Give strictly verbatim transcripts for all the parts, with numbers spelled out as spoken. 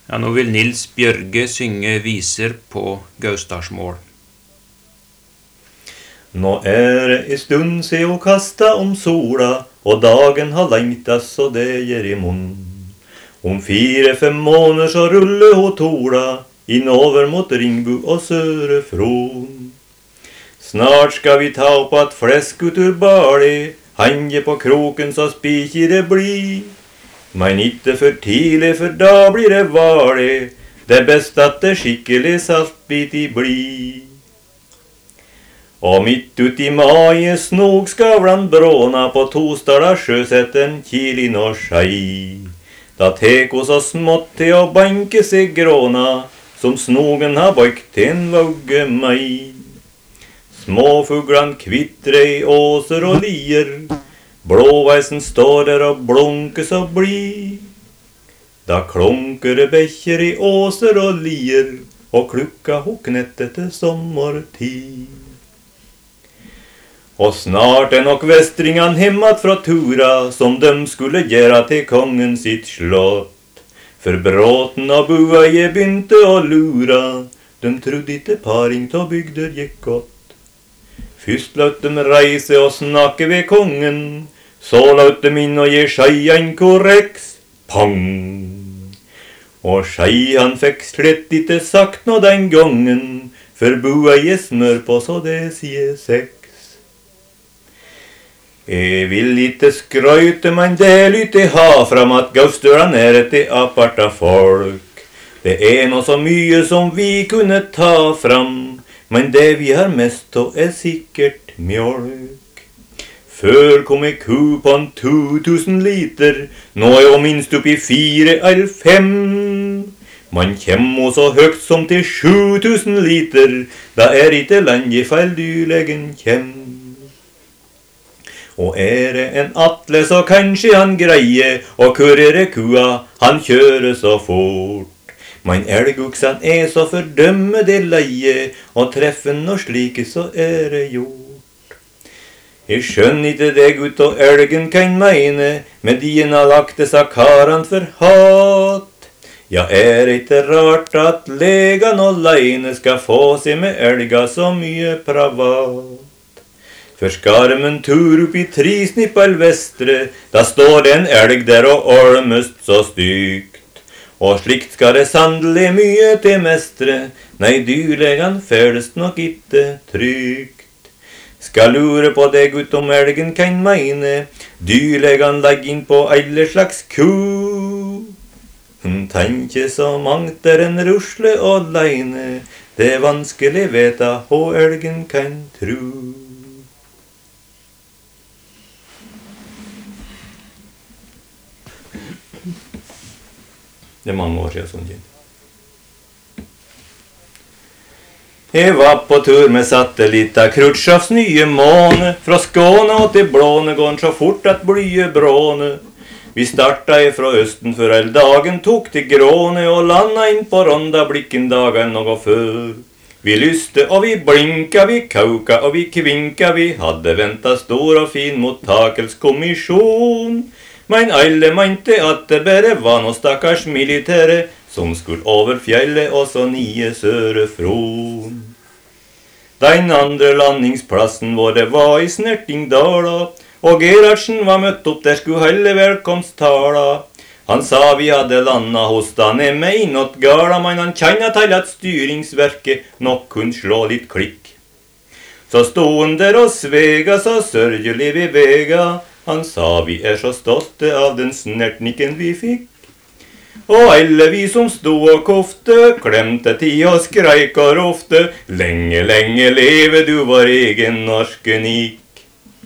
Ja, nå vil Nils Bjørge synge viser på Gaustarsmål. Nå er det I stund se å kasta om sola, og dagen har lengta så det gjør I munn. Om fire-fem måneder så ruller ho tola, innover mot Ringbu og Sørefron. Snart skal vi ta opp at flesk ut ur bali, henge på kroken så spikir det bli. Men ikke for tidlig, for da blir det varlig, det er best at det skikkelig saltbit I bli. Og midt ut I mai snog skavlan bråna på Tostala sjøsetten kilin og skei. Da tek oss så smått til å banke seg gråna, som snogen har bøykt til en vågge meg. Småfuglan kvitre I åser og lier, blåveisen står der og blunker så blid. Da klonker det bekker I åser og lier, og klukka ho knettet til sommertid. Og snart er nok vestringan hemmat fra tura, som dem skulle gjøre til kongen sitt slott. For bråten og bua jeg begynte å lura, de trodde ikke paring til bygder gikk godt. Først løt dem reise og snakke ved kongen, så løt dem inn og gi skei en korreks, pang! Og skei han fikk slett ikke sagt noe den gangen, for bua jeg smør på så det sier seks. Jeg vil ikke skrøyte, men det lytte ha fram at Gaustølan er et aparta folk. Det er nå så mye som vi kunne ta fram, men det vi har mest av er sikkert mjølk. Før kom ei ku på en to tusen liter, nå er hun minst opp I fire eller fem. Man kjemmer så høgt som til sju tusen liter, da er ikke lenge feil dyrlegen kjem. Og er det en atle så kanskje han greier, og kurere kua, han kjører så fort. Men elgoksan er så fordømme det leie, og treffen og slike så er det gjort. Jeg skjønner ikke det gutt og elgen kan meine, med dien har lagt det sa karan for hat. Ja, er det ikke rart at legan og leine skal få seg med elga så mye pravat. For skarmen tur opp I trisnippal vestre, da står det en elg der og olmest så stygt. Og slikt skal det sannelig mye til mestre, nei dyrlegan ferdest nok ikke trygt. Skal lure på det gutt om elgen kan meine, dyrlegan legg inn på alle slags ku. Hun tenker så mangt er en rusle og leine, det er vanskelig veta hva elgen kan tru. Det er mange år siden sånn kjent. Jeg var på tur med satellitter, Krutschovs nye måne, fra Skåne og til Blåne går så fort at blye bråne. Vi starta fra østen før all dagen tok til Gråne, og landa inn på Ronda blikken dagen noe før. Vi lyste og vi blinka, vi kauka og vi kvinka, vi hadde ventet stor og fin mottakelsekommisjon. Men alle mente at det bare var noe stakkars militære som skulle over fjellet og så nye Sørefron. Den andre landingsplassen hvor det var I Snertingdala, og Gerhardsen var møtt opp der skulle heller velkomsttala. Han sa vi hadde landa hos da nemme inåt gala, men han kjenner til at styringsverket nok kunne slå litt klikk. Så stod han der og svega så sørgelig vi vega, han sa vi er så stolte av den snertniken vi fikk. Og alle vi som stod og kofte, klemte tid og skreik og rofte, lenge, lenge leve du vår egen norske nik.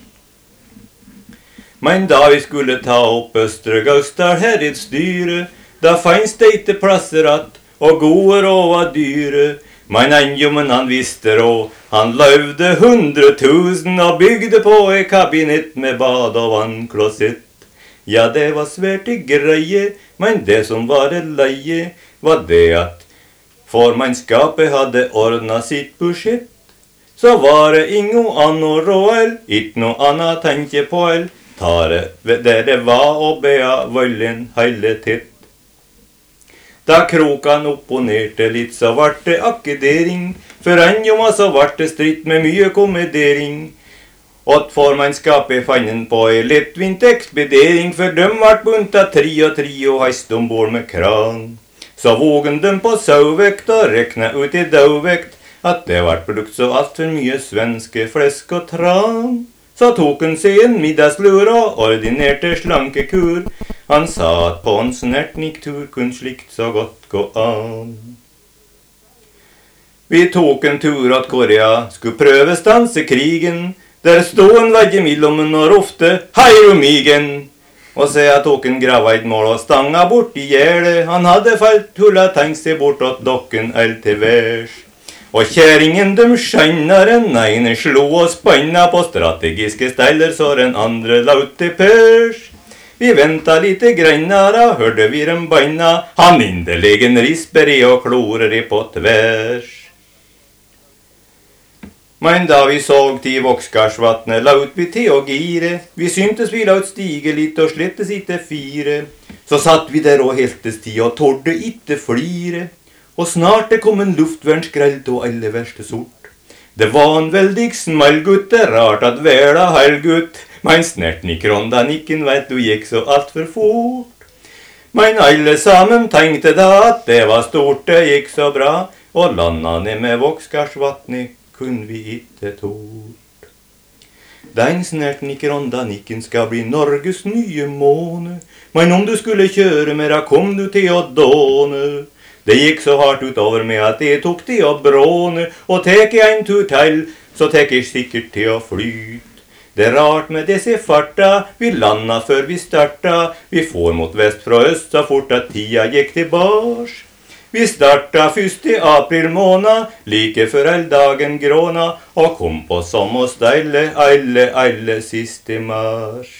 Men da vi skulle ta opp Østre Gausdal herreds styre, da fanns det ikke plasser att, og gode råd var dyre. Men anjommen han visste råd, han løvde hundre tusen og bygde på et kabinett med bad og vannklosett. Ja, det var svært I greie, men det som var det leie, var det at formannskapet hadde ordnet sitt budsjett. Så var det ingen annen råd, ikke noe annet tenke på, ta det der det var og bea volden hele titt. Da krokan opponerte litt, så vart det akkedering. For ennå så vart det stritt med mye kommedering. Åt formannskapet fannen på ei lettvint ekspedering, for dem vart bunta tri og tri og heist ombord med kran. Så vågen dem på sauvekt og rekna ut i dauvekt, at det vart brukt så alt for mye svenske flesk og tran. Så tok han seg en middagslur og ordinerte slankekur. Han sa at på en snertniktur kun slikt så godt gå an. Vi tok en tur at Korea skulle prøve stanse krigen. Der stod en vegg imellom og rofte hei romigen. Og se at tok en gravaid mål og stanga bort i gjerdet. Han hadde falt hulla tenkt seg bort åt dokken all til værs. Og kjæringen dem skjennar en ene slo og spanna på strategiske steiler så den andre laut til pers. Vi venta lite greinara, hørte vi dem beina, han inderlegen risper i og klorer i på tvers. Men da vi såg til Vokskarsvatnet, laut vi til å gire, vi syntes vi laut stige litt og slettes itte fire. Så satt vi der og heltes tid og torde itte flire. Og snart det kom en luftvernnskreld og alle verste sort. Det var en veldig smallgutt, det rart at verda halvgutt, men snerten i krondanikken vet du gikk så alt for fort. Men alle sammen tenkte da at det var stort, det gikk så bra, og landa ned med Vokskarsvatnet kun vi itte tort. Den snerten i krondanikken skal bli Norges nye måne, men om du skulle kjøre mer, kom du til å dåne. Det gikk så hardt utover med at jeg tok til å bråne, og tek jeg en tur til, så tek jeg sikkert til å flyt. Det er rart med disse farta, vi landa før vi starta, vi får mot vest fra øst så fort at tida gikk tilbars. Vi starta først i april måned, like før all dagen gråna, og kom på som å steile alle, alle siste mars.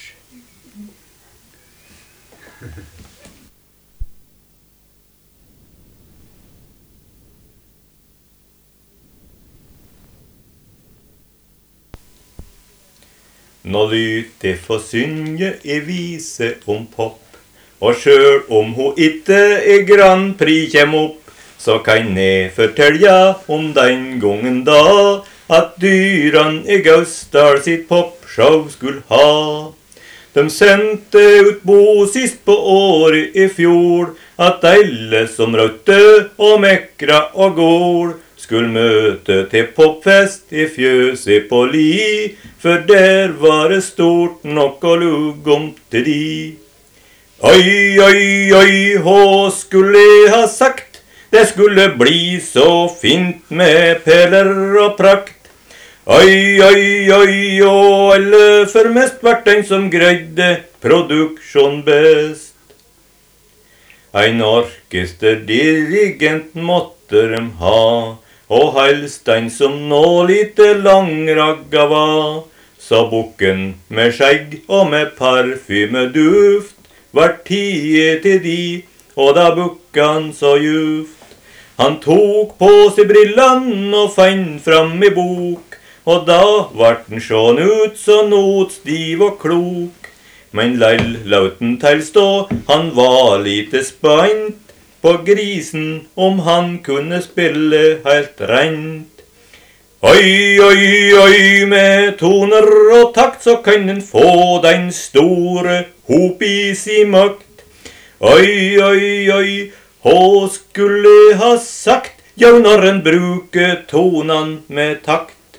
Nå lyte få synge i vise om pop, og sjøl om ho itte i Grand Prix kjem opp, så kan jeg fortelja om den gongen da, at dyran i Gausdal sitt popshow skulle ha. De sendte ut bo sist på året i fjor, at alle som røtte og mekra og går, skulle møte til popfest i fjøset på li, for der var det stort nok å lugge om til de. Oi, oi, oi, hå skulle jeg ha sagt, det skulle bli så fint med peler og prakt. Oi, oi, oi, og alle for mest vart den som greide produksjon best. Ein orkesterdirigent måtte de ha, og helst den som nå lite langragga var. Så bukken med skjegg og med parfymeduft var tie til de, og da bukkan så juft. Han tok på seg brillan og fann fram i bok, og da vart den sjån ut så not stiv og klok. Men leil lauten tilstå, han var lite spent på grisen om han kunne spille helt rent. Oi, oi, oi, med toner og takt, så kan den få den store hop i si makt. Oi, oi, oi, hå skulle ha sagt, ja, når en bruker tonan med takt.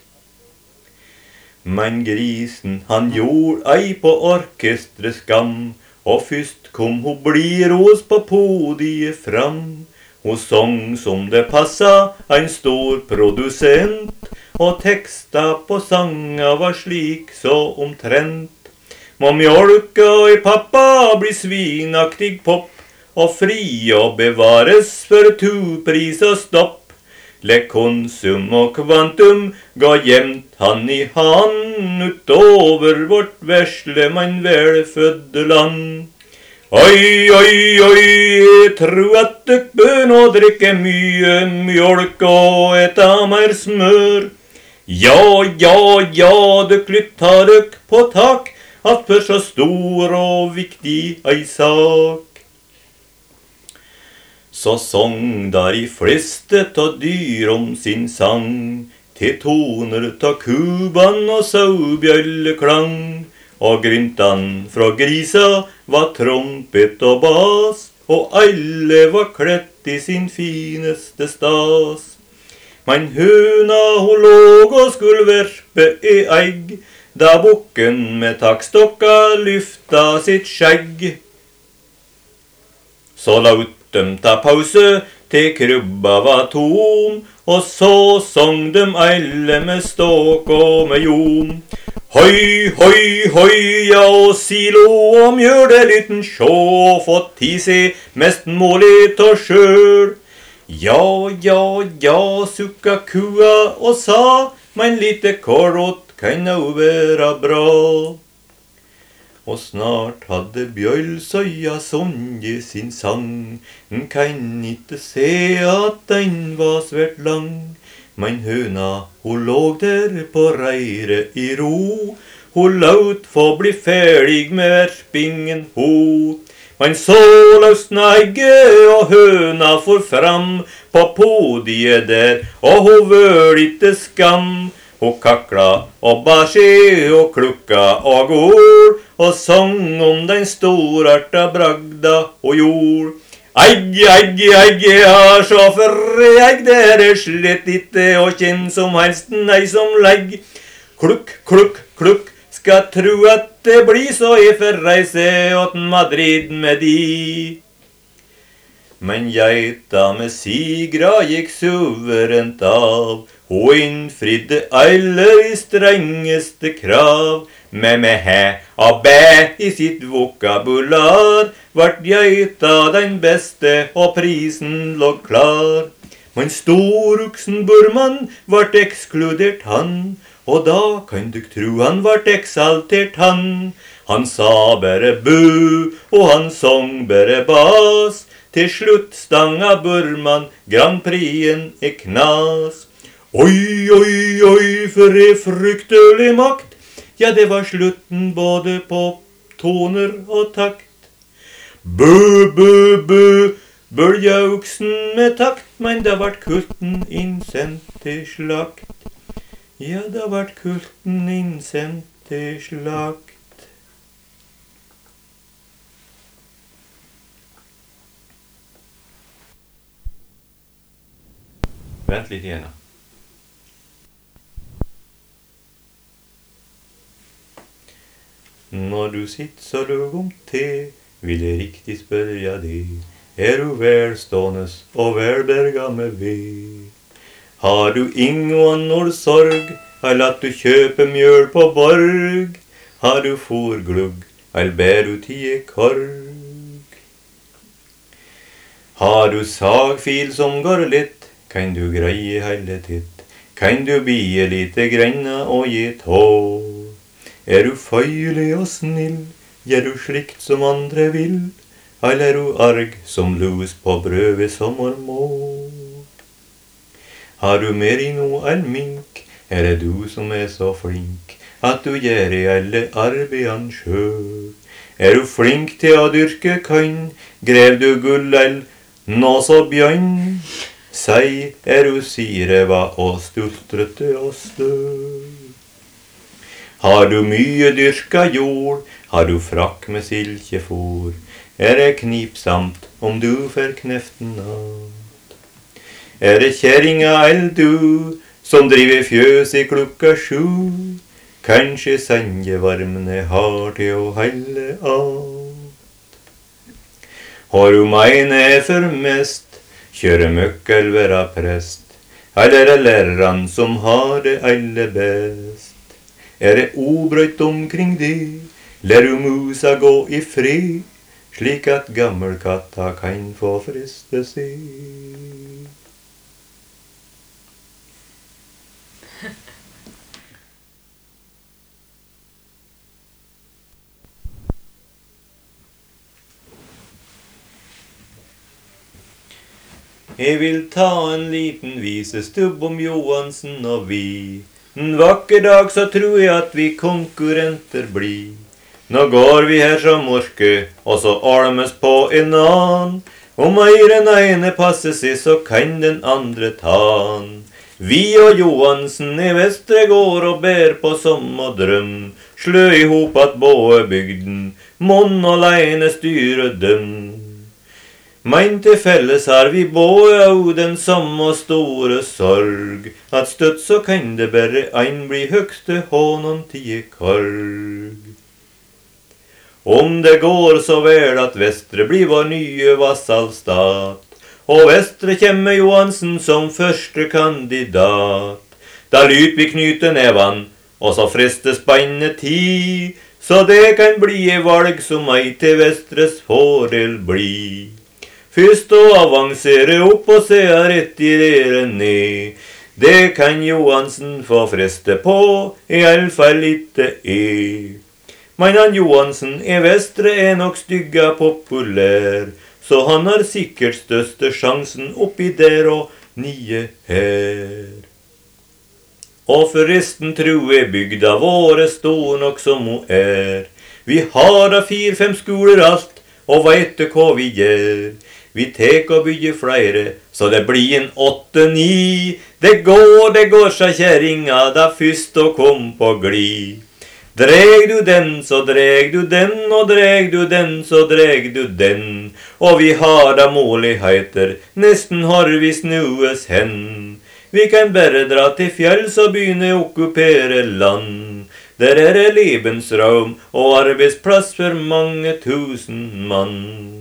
Men grisen, han gjorde ei på orkestrets skam, og først kom ho bliros på podiet fram. Hun sang som det passa, en stor produsent, og teksta på sanga var slik så omtrent. Må mjølka i pappa bli svinaktig pop, og fri og bevares for tupris og stopp. Le konsum og kvantum ga gjemt han i han utover vårt vesle, men velfødde land. Oi, oi, oi, jeg tror at døk bøn og drikke mye mjølk og eta mer smør. Ja, ja, ja, døk lytta døk på tak, at for så stor og viktig ei sak. Så sång der i fleste ta dyr om sin sang, til toner ta kuban og saubjølleklang, og gryntan fra grisa var trompet og bas, og alle var klett i sin fineste stas. Men høna hun låg og skulle verpe i egg, da bukken med takkstokka lyfta sitt skjegg. Så laut dem ta pause til krubba var tom, og så sång dem alle med ståk og med jom. Hoi, hoi, hoi, ja, og silo om gjør det liten sjå, og fått ti se mest målig ta sjøl. Ja, ja, ja, sukka kua og sa, men lite korot kan jo være bra. Og snart hadde bjølsøya sunget sin sang, en kan ikke se at den var svært lang. Men høna, hun låg der på reiret i ro, hun laut få bli ferdig med verpingen ho. Men så løsna egget, og høna for fram på podiet der, og hun vøl ikke skam. Hun kakla og bar seg og klukka og går, og sang om den storarta bragda og jord. Egg, egg, egg, jeg har så fyrre egg, det er slett ikke og kjenn som helst nei som legg. Klukk, klukk, klukk, skal tro at det blir så jeg får reise åt Madrid med de. Men geita med sigra gikk suverent av, hun innfridde alle i strengeste krav. Med med hæ og bæ i sitt vokabular, vart geita den beste og prisen lå klar. Men storuksen burman vart ekskludert han, og da kan du tro han vart eksaltert han. Han sa bare bu, og han sång bare bas, til slutt stanga burman Grand Prixen i knas. Oi, oi, oi, for en fryktelig makt, ja, det var slutten både på toner og takt. Bø, bø, bø, bøljauksen med takt, men det vart kulten innsendt til slakt. Ja, det vart kulten innsendt til slakt. Vent litt igjen. Når du sitter så lug om te, vil jeg riktig spørre deg, er du velstående og velberga med ved? Har du ingen når sorg, eller at du kjøper mjøl på borg? Har du forglugg, eller ber du tie korg? Har du sagfil som går litt, kan du greie hele titt? Kan du bie lite grenna og gi tå? Er du føyelig og snill, gjør du slikt som andre vil, eller er du arg som lus på brød ved sommermål? Har du mer i noe enn mink, er det du som er så flink, at du gjør i alle arbeidene sjøl? Er du flink til å dyrke kønn, grev du gull eller nå så bjørn? Sei, er du sireva og stultrete og støv? Har du mye dyrka jord, har du frakk med silkefôr, er det knipsamt om du får kneften av. Er det kjerringa eller du som driver fjøs i klokka sju, kanskje sengevarmene har til å helle av. Har du meine for mest, kjøre møkk eller være prest, eller er læreren som har det aller best? Er det obrøyt omkring det, lær du musa gå i fred, slik at gammelkatta kan få friste seg. Jeg vil ta en liten visestubb om Johansen og vi. En vakker dag så tror jeg at vi konkurrenter blir. Nå går vi her som orke, og så almes på en annen. Om mer enn ene passer seg, så kan den andre tan. Vi og Johansen i Vestre går og ber på som og drøm, slø i hop at både bygden, monn og leine styre døm. Men til felles har vi både av den samme store sorg, at støtt så kan det bare ein bli høgste hånden til korg. Om det går så vel at Vestre blir vår nye vassalstat, og Vestre kjemme Johansen som første kandidat, da lyt vi knyte nevan, og så fristes spannet tid, så det kan bli i valg som ei til Vestres fordel bli. Først å avansere opp og se retirere ned, det kan Johansen få friste på, i alle fall ikke e. Men han Johansen i Vestre er nok stygga populær, så han har sikkert største sjansen oppi der og nye her. Og forresten tror jeg bygda våre stor nok som hun er. Vi har da fire-fem skoler alt, og vet du hva vi gjør. Vi tek og bygger flere, så det blir en åtte-ni. Det går, det går, sa kjerringa, da først å kom på glid. Dreg du den, så dreg du den, og dreg du den, så dreg du den. Og vi har da muligheter, nesten har vi snues hen. Vi kan bare dra til fjells og begynne å okkupere land. Der er det lebensraum og arbeidsplass for mange tusen mann.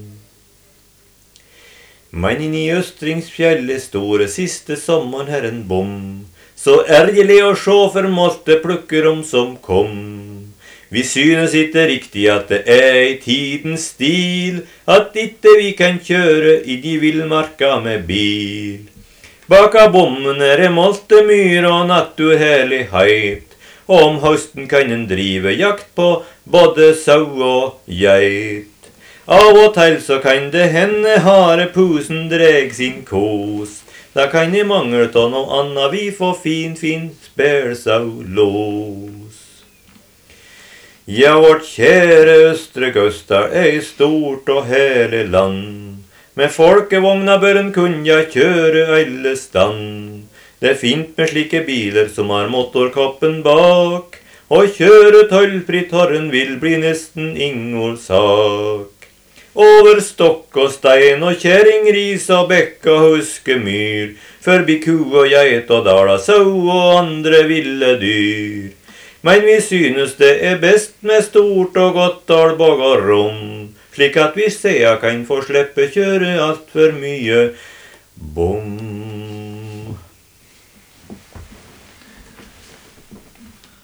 Men inn i Østringsfjellet store siste sommeren her en bom, så ergerlig å sjå for målte plukker om som kom. Vi synes ikke riktig at det er i tidens stil, at ikke vi kan kjøre i de villmarka med bil. Baka bommen er det målte myr og naturherlighet, og om høsten kan en drive jakt på både sau og geit. Av og til så kan det hende harepusen dreg sin kos, da kan i mangel av noe annet vi får fin, fin spelsaulos. Ja, vårt kjære Østre Gausdal er i stort og hele land. Med folkevogna bør en kunne kjøre alle stand. Det er fint med slike biler som har motorkoppen bak, og kjøre tøllfritt harren vil bli nesten ingen sak. Over stokk og stein og kjerring, ris og bekk og huskemyr, forbi ku og geit og dala sau og andre ville dyr. Men vi synes det er best med stort og godt dalbog og rom, slik at vi seia kan få slippe kjøre alt for mye bom.